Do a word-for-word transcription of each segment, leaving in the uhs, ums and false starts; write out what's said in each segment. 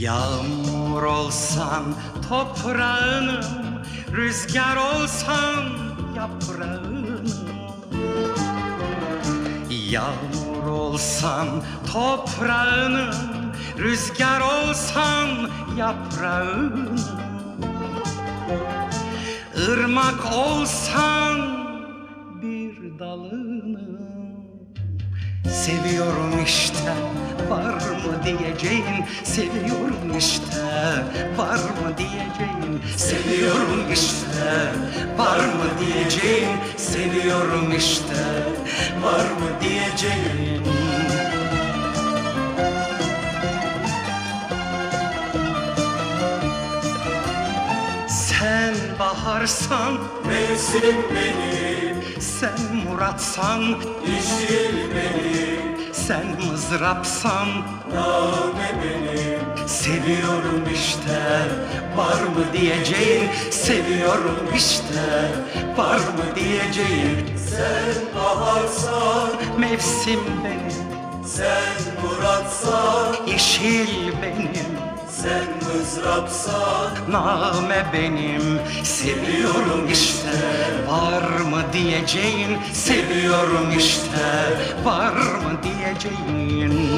Yağmur olsan toprağınım, rüzgar olsan yaprağınım. Yağmur olsan toprağınım, rüzgar olsan yaprağınım. Irmak olsan bir dalınım. Seviyorum işte, var mı diyeceğin? Seviyorum işte, var mı diyeceğin? Seviyorum işte, var mı diyeceğin? Seviyorum işte, var mı diyeceğin? Sen baharsan mevsim benim, sen muratsan yeşil benim, sen mızrapsan name benim. seviyorum işte, var mı diyeceğin? Seviyorum işte, var mı diyeceğin? Sen baharsan, Mevsim benim, sen muratsan, yeşil benim, sen mızrapsan, name benim. Seviyorum işte, var mı diyeceğin? Seviyorum işte, var mı diyeceğin?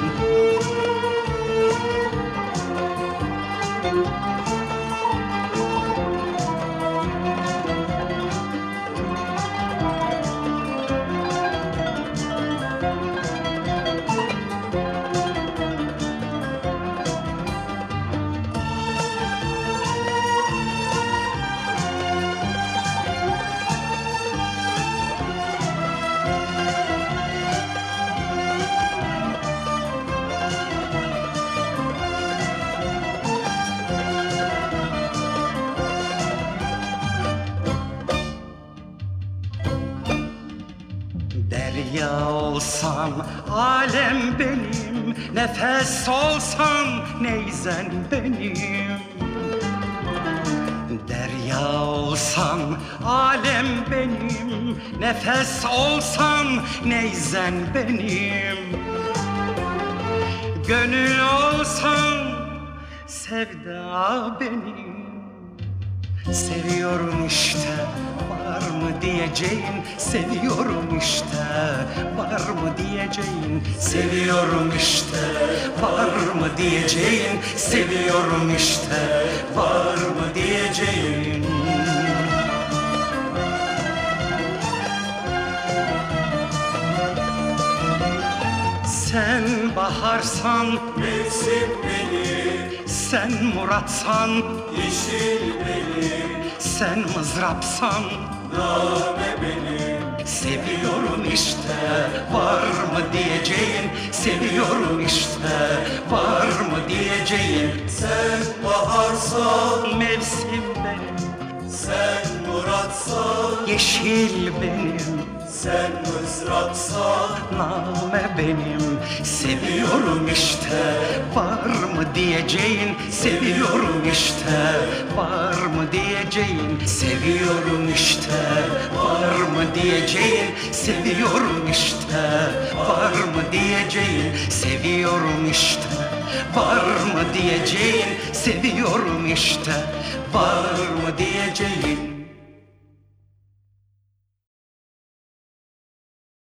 Derya olsam alem benim, nefes olsam neyzen benim. Derya olsam alem benim, nefes olsam neyzen benim. Gönül olsam sevda benim. Seviyorum işte, var mı diyeceğin? Seviyorum işte, var mı diyeceğin? Seviyorum işte, var mı diyeceğin? Seviyorum işte, var mı diyeceğin? Sen baharsan mevsim benim, sen muratsan yeşil benim, sen mızrapsan name benim. seviyorum işte, var mı diyeceğin? Seviyorum işte, var mı diyeceğin? Sen baharsan, Mevsim benim, sen muratsan, yeşil benim, sen mızrapsan, name benim. Seviyorum işte, var mı diyeceğin? Seviyorum işte, var mı diyeceğin? Seviyorum işte, var mı diyeceğin? Seviyorum işte, var mı diyeceğin? Seviyorum işte, var mı diyeceğin? Seviyorum işte, var mı diyeceğin?